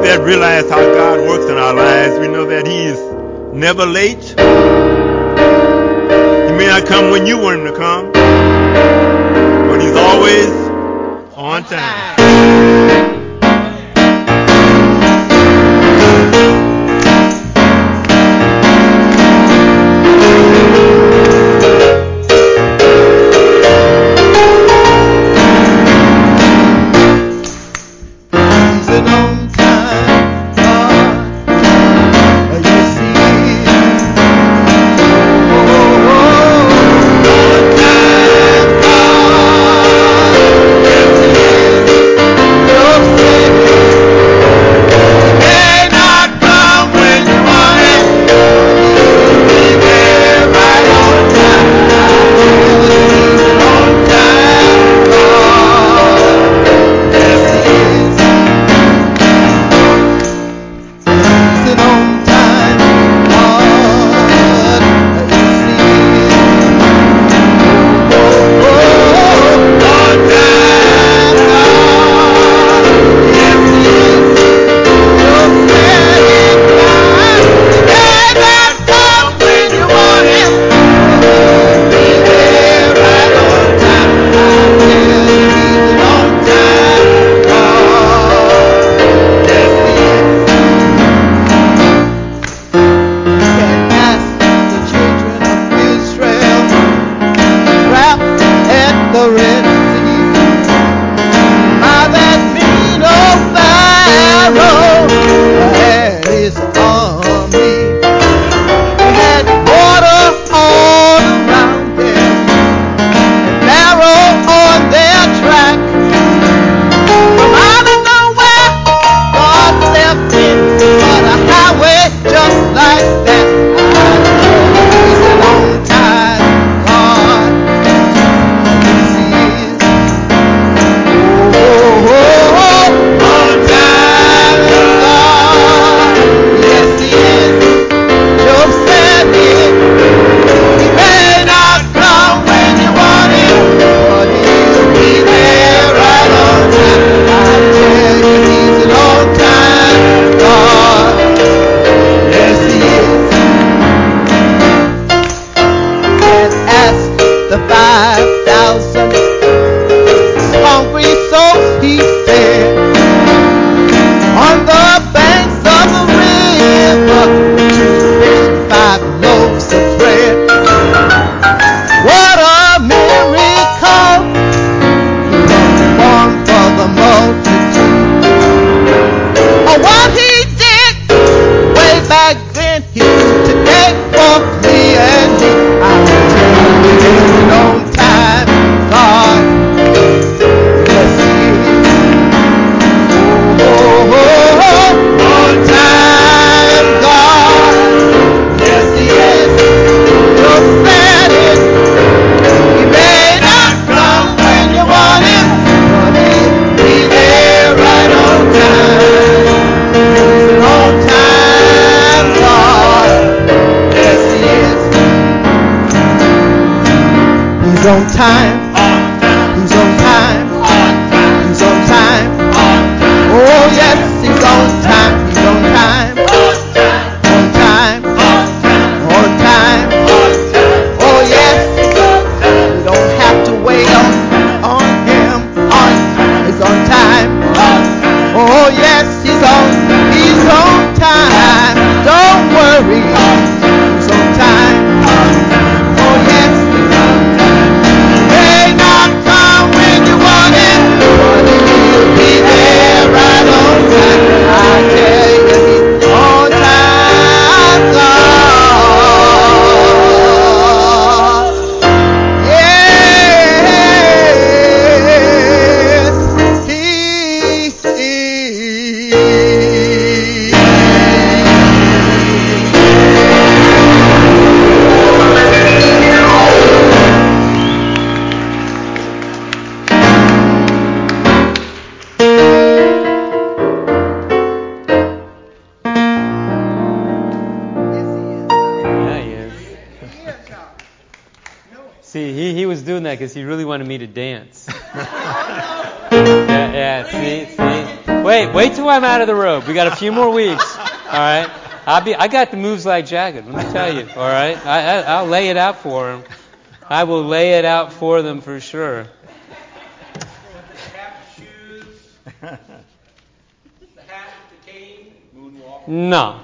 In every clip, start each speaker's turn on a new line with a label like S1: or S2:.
S1: that realize how God works in our lives, we know that He is never late. He may not come when you want Him to come, but He's always on time.
S2: on time. He's on time. He's on time. Oh yes, he's on time. He's on time. On time. On time. Oh yes. You don't have to wait on him. He's on time. Oh yes, he's on time. Don't worry. He's on time. Oh yes. He may not come when you want him, but he'll be there right on time. I tell you, he's on time, God. Yes, he is.
S3: Yeah, he is. See, he was doing that because he really wanted me to dance. Yeah, see. Wait till I'm out of the robe. We got a few more weeks. All right. I got the moves like Jagger. Let me tell you. All right. I'll lay it out for them. I will lay it out for them for sure. No.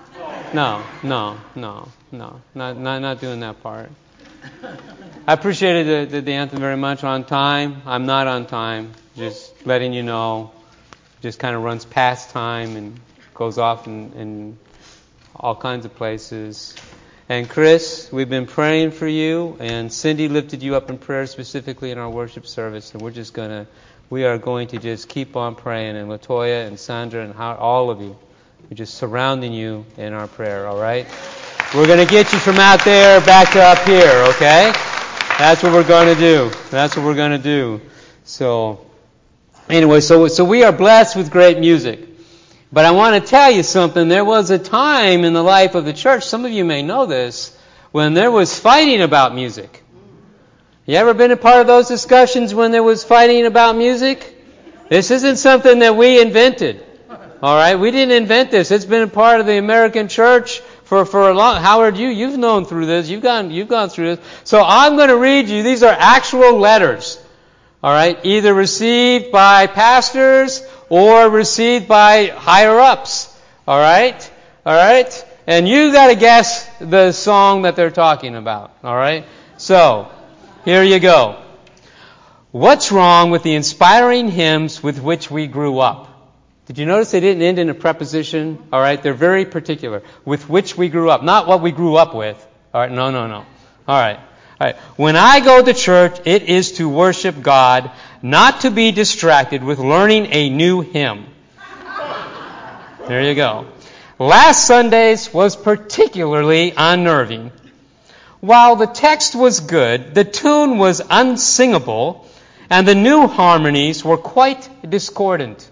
S3: Not doing that part. I appreciated the anthem very much. On time. I'm not on time. Just letting you know. Just kind of runs past time and goes off in all kinds of places. And Chris, we've been praying for you, and Cindy lifted you up in prayer specifically in our worship service, and we are going to just keep on praying, and Latoya and Sandra and all of you, we're just surrounding you in our prayer, all right? We're going to get you from out there back to up here, okay? That's what we're going to do. So, anyway, so we are blessed with great music. But I want to tell you something. There was a time in the life of the church, some of you may know this, when there was fighting about music. You ever been a part of those discussions when there was fighting about music? This isn't something that we invented. All right? We didn't invent this. It's been a part of the American church for a long. Howard, you've known through this. You've gone through this. So I'm going to read you. These are actual letters. All right? Either received by pastors or received by higher-ups. All right? And you got to guess the song that they're talking about. All right? So, here you go. What's wrong with the inspiring hymns with which we grew up? Did you notice they didn't end in a preposition? All right? They're very particular. With which we grew up. Not what we grew up with. All right? No. All right. When I go to church, it is to worship God, not to be distracted with learning a new hymn. There you go. Last Sunday's was particularly unnerving. While the text was good, the tune was unsingable, and the new harmonies were quite discordant.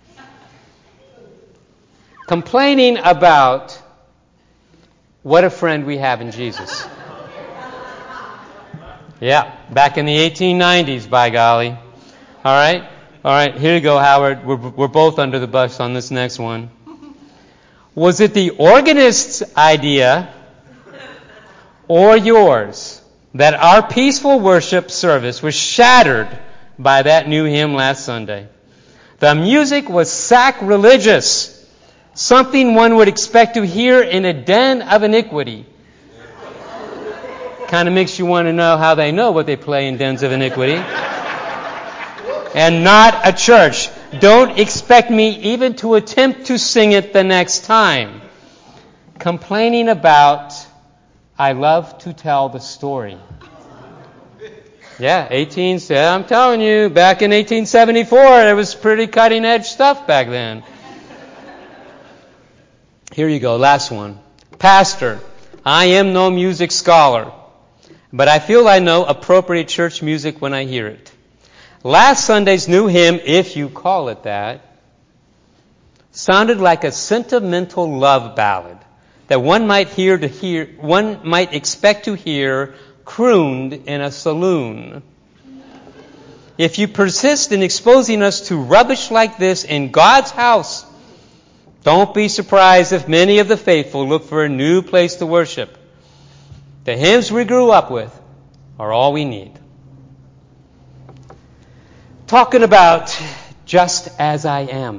S3: Complaining about what a friend we have in Jesus. Yeah, back in the 1890s, by golly. All right, here you go, Howard. We're both under the bus on this next one. Was it the organist's idea or yours that our peaceful worship service was shattered by that new hymn last Sunday? The music was sacrilegious, something one would expect to hear in a den of iniquity. Kind of makes you want to know how they know what they play in dens of iniquity. And not a church. Don't expect me even to attempt to sing it the next time. Complaining about, I love to tell the story. Yeah, I'm telling you, back in 1874, there was pretty cutting edge stuff back then. Here you go, last one. Pastor, I am no music scholar, but I feel I know appropriate church music when I hear it. Last Sunday's new hymn, if you call it that, sounded like a sentimental love ballad that one might expect to hear crooned in a saloon. If you persist in exposing us to rubbish like this in God's house, don't be surprised if many of the faithful look for a new place to worship. The hymns we grew up with are all we need. Talking about Just As I Am.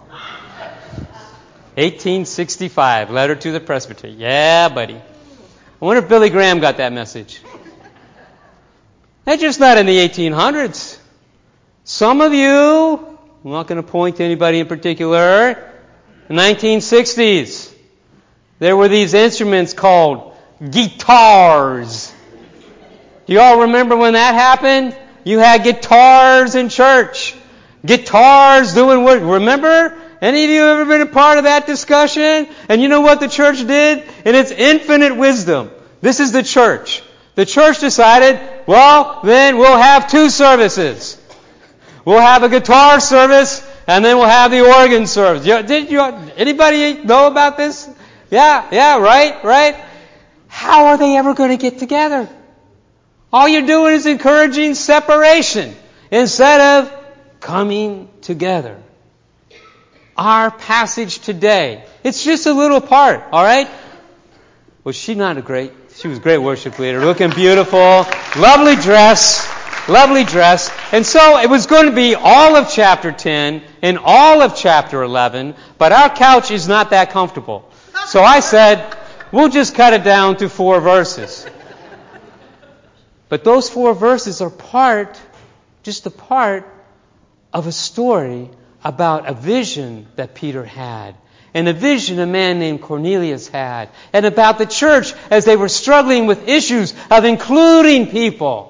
S3: 1865, letter to the presbyter. Yeah, buddy. I wonder if Billy Graham got that message. They're just not in the 1800s. Some of you, I'm not going to point to anybody in particular, the 1960s, there were these instruments called guitars. Do you all remember when that happened? You had guitars in church. Guitars doing what? Remember? Any of you ever been a part of that discussion? And you know what the church did? In its infinite wisdom. This is the church. The church decided, well, then we'll have two services. We'll have a guitar service, and then we'll have the organ service. Anybody know about this? Yeah, right? How are they ever going to get together? All you're doing is encouraging separation instead of coming together. our passage today. It's just a little part, all right? Was she not a great? She was a great worship leader, looking beautiful, lovely dress. And so it was going to be all of chapter 10 and all of chapter 11, but our couch is not that comfortable. So I said, we'll just cut it down to 4 verses. But those 4 verses are just a part of a story about a vision that Peter had, and a vision a man named Cornelius had, and about the church as they were struggling with issues of including people.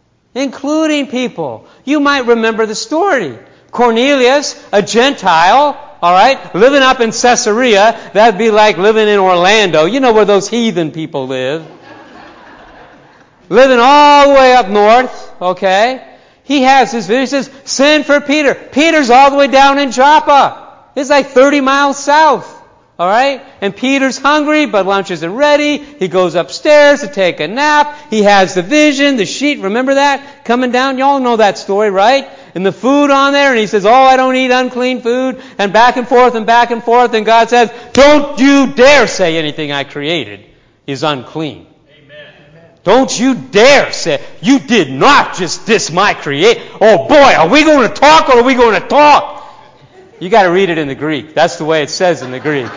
S3: You might remember the story. Cornelius, a Gentile, all right, living up in Caesarea. That'd be like living in Orlando. You know where those heathen people live. Living all the way up north, okay? He has this vision. He says, send for Peter. Peter's all the way down in Joppa. It's like 30 miles south. All right? And Peter's hungry, but lunch isn't ready. He goes upstairs to take a nap. He has the vision, the sheet. Remember that? Coming down. Y'all know that story, right? And the food on there. And he says, I don't eat unclean food. And back and forth. And God says, don't you dare say anything I created is unclean. Amen. Don't you dare say, you did not just diss my creation. Oh boy, are we going to talk or are we going to talk? You got to read it in the Greek. That's the way it says in the Greek.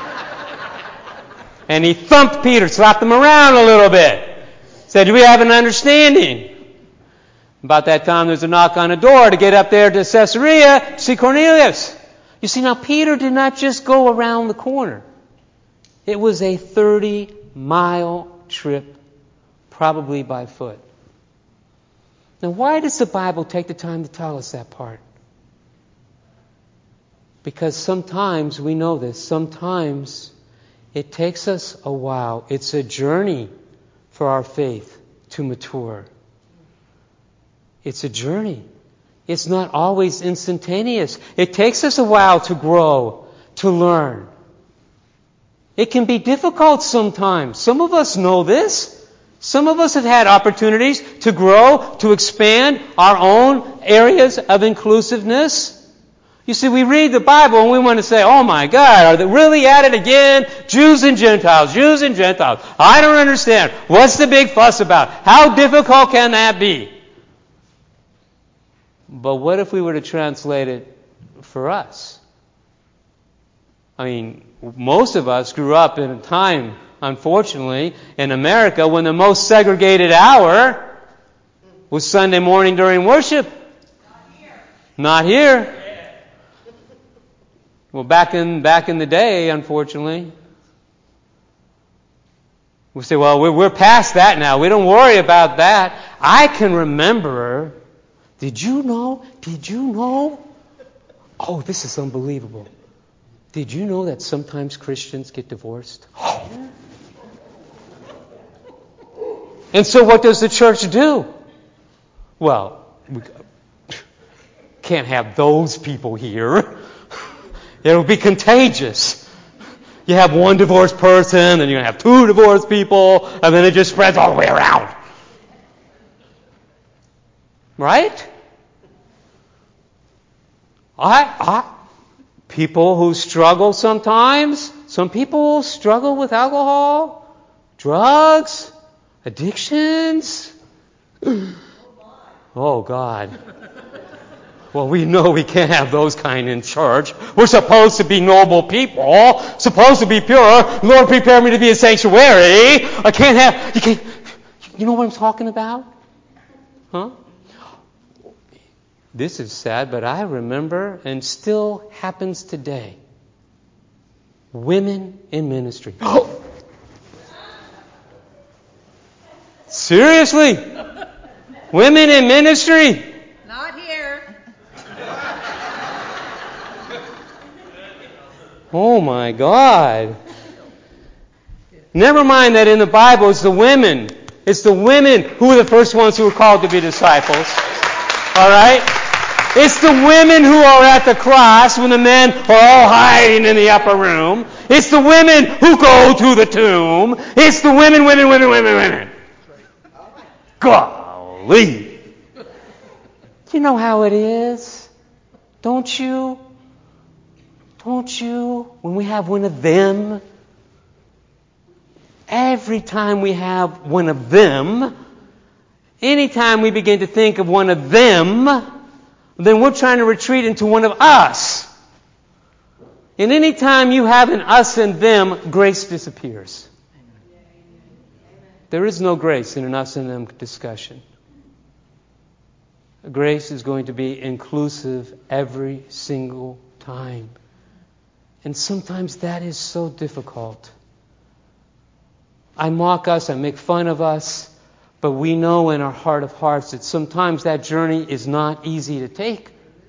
S3: And he thumped Peter, slapped him around a little bit. Said, do we have an understanding? About that time, there's a knock on the door to get up there to Caesarea to see Cornelius. You see, now Peter did not just go around the corner. It was a 30-mile trip, probably by foot. Now, why does the Bible take the time to tell us that part? Because sometimes, we know this, sometimes it takes us a while. It's a journey for our faith to mature. It's a journey. It's not always instantaneous. It takes us a while to grow, to learn. It can be difficult sometimes. Some of us know this. Some of us have had opportunities to grow, to expand our own areas of inclusiveness. You see, we read the Bible and we want to say, oh my God, are they really at it again? Jews and Gentiles. I don't understand. What's the big fuss about? How difficult can that be? But what if we were to translate it for us? I mean, most of us grew up in a time, unfortunately, in America when the most segregated hour was Sunday morning during worship. Not here. Well, back in the day, unfortunately, we say, well, we're past that now. We don't worry about that. I can remember, did you know? Oh, this is unbelievable. Did you know that sometimes Christians get divorced? Oh. And so what does the church do? Well, we can't have those people here. It'll be contagious. You have one divorced person, and you're going to have 2 divorced people, and then it just spreads all the way around. Right? People who struggle sometimes, some people struggle with alcohol, drugs, addictions. Oh, God. Well, we know we can't have those kind in church. We're supposed to be noble people, supposed to be pure. Lord, prepare me to be a sanctuary. You know what I'm talking about? Huh? This is sad, but I remember, and still happens today, women in ministry. Seriously? Women in ministry?
S4: Not here.
S3: Oh my God. Never mind that in the Bible it's the women. It's the women who are the first ones who are called to be disciples. All right? It's the women who are at the cross when the men are all hiding in the upper room. It's the women who go to the tomb. It's the women. Golly. Do you know how it is? Don't you? Don't you? When we have one of them, every time we have one of them, anytime we begin to think of one of them, then we're trying to retreat into one of us. And any time you have an us and them, grace disappears. There is no grace in an us and them discussion. Grace is going to be inclusive every single time. And sometimes that is so difficult. I mock us, I make fun of us, but we know in our heart of hearts that sometimes that journey is not easy to take.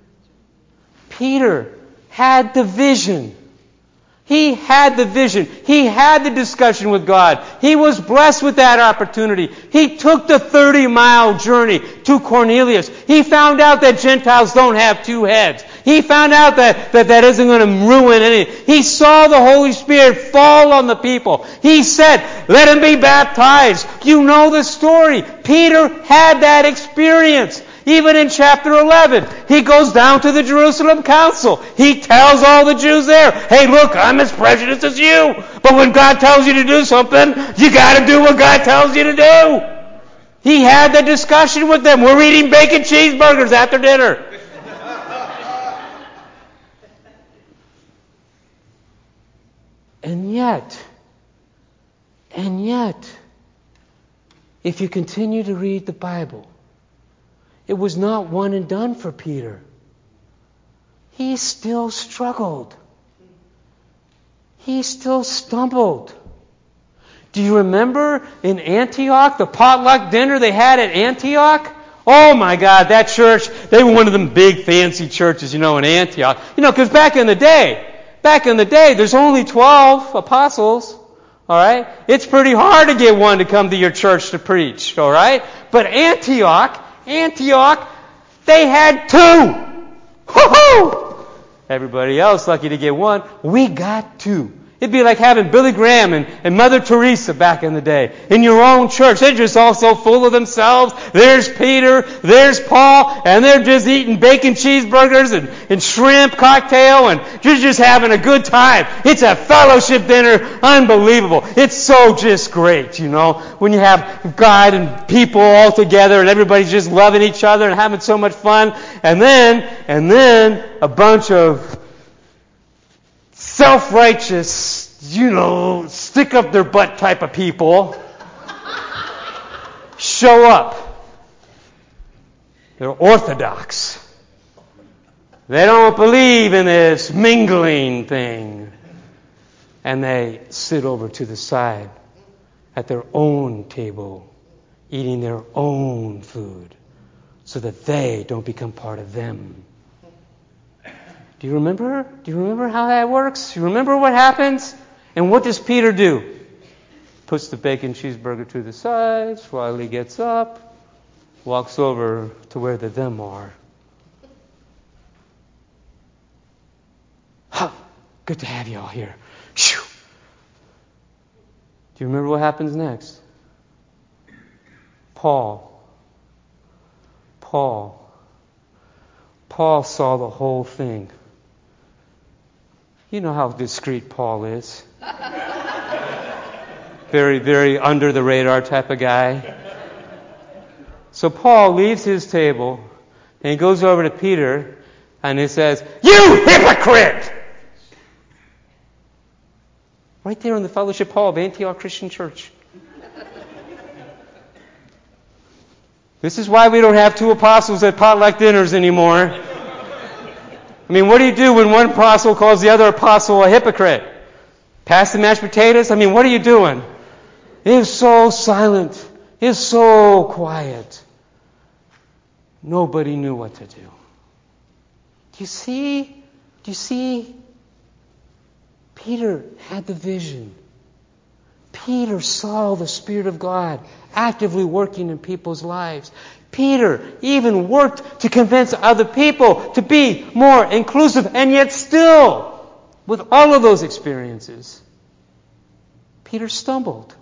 S3: Peter had the vision. He had the vision. He had the discussion with God. He was blessed with that opportunity. He took the 30-mile journey to Cornelius. He found out that Gentiles don't have two heads. He found out that isn't going to ruin anything. He saw the Holy Spirit fall on the people. He said, let them be baptized. You know the story. Peter had that experience. Even in chapter 11, he goes down to the Jerusalem council. He tells all the Jews there, hey, look, I'm as prejudiced as you. But when God tells you to do something, you got to do what God tells you to do. He had the discussion with them. We're eating bacon cheeseburgers after dinner. And yet, if you continue to read the Bible, it was not one and done for Peter. He still struggled. He still stumbled. Do you remember in Antioch, the potluck dinner they had at Antioch? Oh my God, that church, they were one of them big fancy churches, in Antioch. Because back in the day, there's only 12 apostles. All right? It's pretty hard to get one to come to your church to preach. All right? But Antioch, they had 2. Woohoo! Everybody else lucky to get 1. We got 2. It'd be like having Billy Graham and Mother Teresa back in the day in your own church. They're just all so full of themselves. There's Peter, there's Paul, and they're just eating bacon cheeseburgers and shrimp cocktail, and you're just having a good time. It's a fellowship dinner. Unbelievable. It's so just great, when you have God and people all together and everybody's just loving each other and having so much fun. And then a bunch of self-righteous, stick up their butt type of people show up. They're orthodox. They don't believe in this mingling thing. And they sit over to the side at their own table, eating their own food, so that they don't become part of them. Do you remember? Do you remember how that works? You remember what happens? And what does Peter do? Puts the bacon cheeseburger to the side, slyly gets up, walks over to where the them are. Good to have you all here. Shoo. Do you remember what happens next? Paul saw the whole thing. You know how discreet Paul is. Very, very under the radar type of guy. So Paul leaves his table and he goes over to Peter and he says, "You hypocrite!" Right there in the fellowship hall of Antioch Christian Church. This is why we don't have 2 apostles at potluck dinners anymore. What do you do when one apostle calls the other apostle a hypocrite? Pass the mashed potatoes? What are you doing? It is so silent. It is so quiet. Nobody knew what to do. Do you see? Peter had the vision. Peter saw the Spirit of God actively working in people's lives. Peter even worked to convince other people to be more inclusive, and yet still, with all of those experiences, Peter stumbled.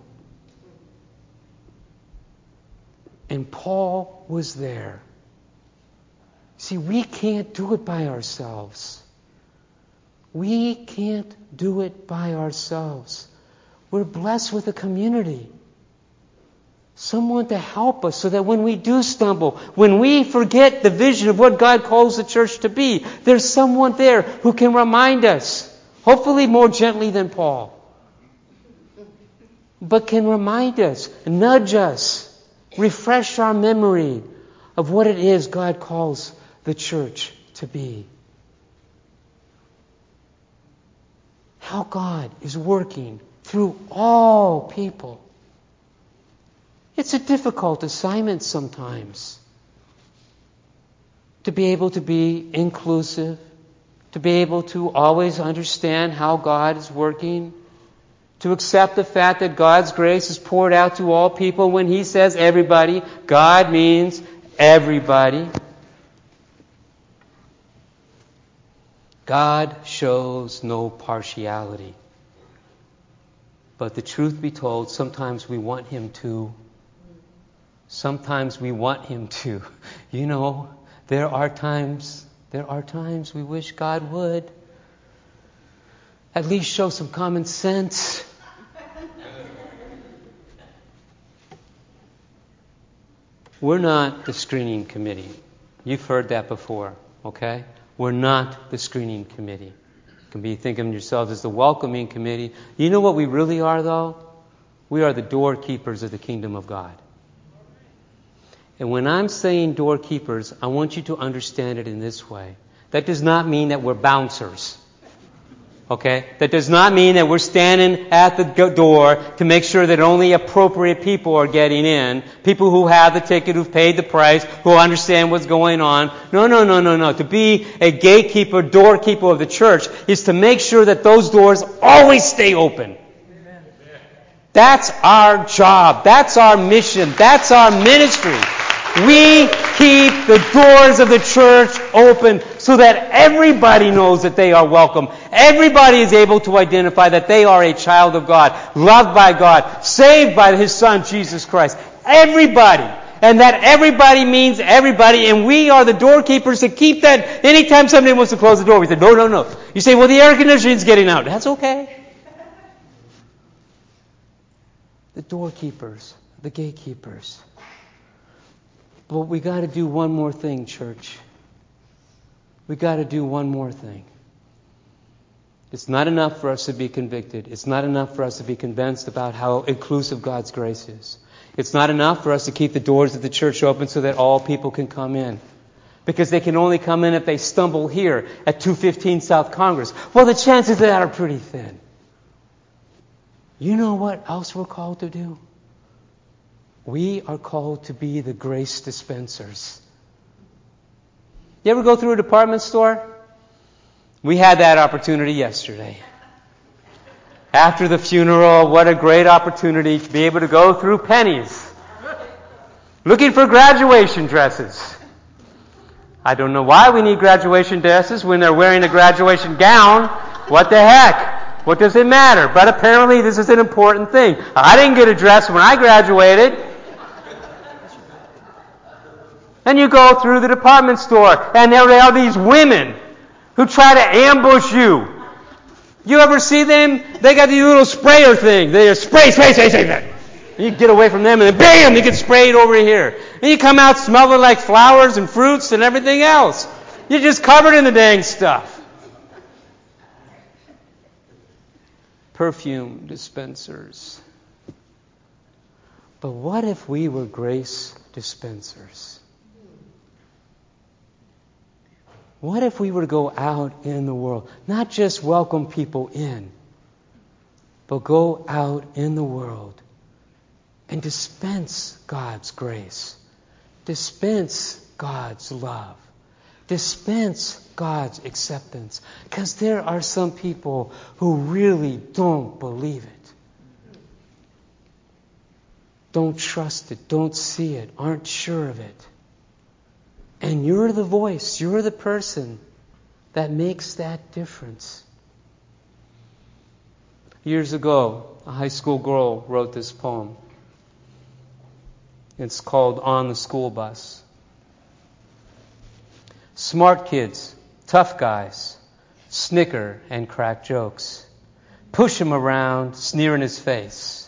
S3: And Paul was there. See, we can't do it by ourselves. We can't do it by ourselves. We're blessed with a community. Someone to help us so that when we do stumble, when we forget the vision of what God calls the church to be, there's someone there who can remind us, hopefully more gently than Paul, but can remind us, nudge us, refresh our memory of what it is God calls the church to be. How God is working through all people. It's a difficult assignment sometimes to be able to be inclusive, to be able to always understand how God is working, to accept the fact that God's grace is poured out to all people. When He says everybody, God means everybody. God shows no partiality. But the truth be told, sometimes we want Him to. Sometimes we want Him to. You know, there are times we wish God would at least show some common sense. We're not the screening committee. You've heard that before, okay? We're not the screening committee. You can be thinking of yourselves as the welcoming committee. You know what we really are, though? We are the doorkeepers of the kingdom of God. And when I'm saying doorkeepers, I want you to understand it in this way. That does not mean that we're bouncers. Okay? That does not mean that we're standing at the door to make sure that only appropriate people are getting in. People who have the ticket, who've paid the price, who understand what's going on. No. To be a gatekeeper, doorkeeper of the church is to make sure that those doors always stay open. Amen. That's our job. That's our mission. That's our ministry. We keep the doors of the church open so that everybody knows that they are welcome. Everybody is able to identify that they are a child of God, loved by God, saved by His Son, Jesus Christ. Everybody. And that everybody means everybody, and we are the doorkeepers to keep that. Anytime somebody wants to close the door, we say, no. You say, well, the air conditioning's getting out. That's okay. The doorkeepers, the gatekeepers. But we got to do one more thing, church. We got to do one more thing. It's not enough for us to be convicted. It's not enough for us to be convinced about how inclusive God's grace is. It's not enough for us to keep the doors of the church open so that all people can come in. Because they can only come in if they stumble here at 215 South Congress. Well, the chances of that are pretty thin. You know what else we're called to do? We are called to be the grace dispensers. You ever go through a department store? We had that opportunity yesterday. After the funeral, what a great opportunity to be able to go through Penny's, looking for graduation dresses. I don't know why we need graduation dresses when they're wearing a graduation gown. What the heck? What does it matter? But apparently this is an important thing. I didn't get a dress when I graduated. And you go through the department store, and there are these women who try to ambush you. You ever see them? They got these little sprayer thing. They just spray. You get away from them, and then bam, you get sprayed over here. And you come out smelling like flowers and fruits and everything else. You're just covered in the dang stuff. Perfume dispensers. But what if we were grace dispensers? What if we were to go out in the world, not just welcome people in, but go out in the world and dispense God's grace, dispense God's love, dispense God's acceptance? Because there are some people who really don't believe it, don't trust it, don't see it, aren't sure of it. And you're the voice, you're the person that makes that difference. Years ago, a high school girl wrote this poem. It's called On the School Bus. Smart kids, tough guys, snicker and crack jokes, push him around, sneer in his face.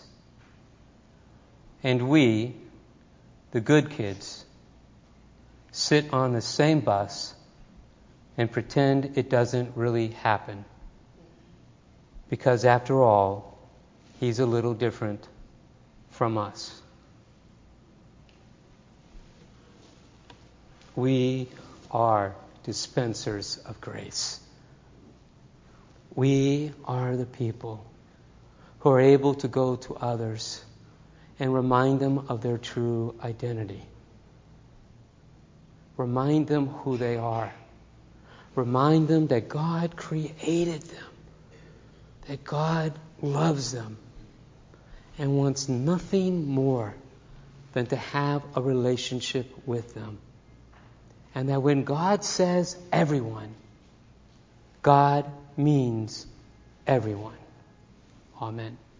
S3: And we, the good kids, sit on the same bus and pretend it doesn't really happen. Because after all, he's a little different from us. We are dispensers of grace. We are the people who are able to go to others and remind them of their true identity. Remind them who they are. Remind them that God created them, that God loves them, and wants nothing more than to have a relationship with them. And that when God says everyone, God means everyone. Amen.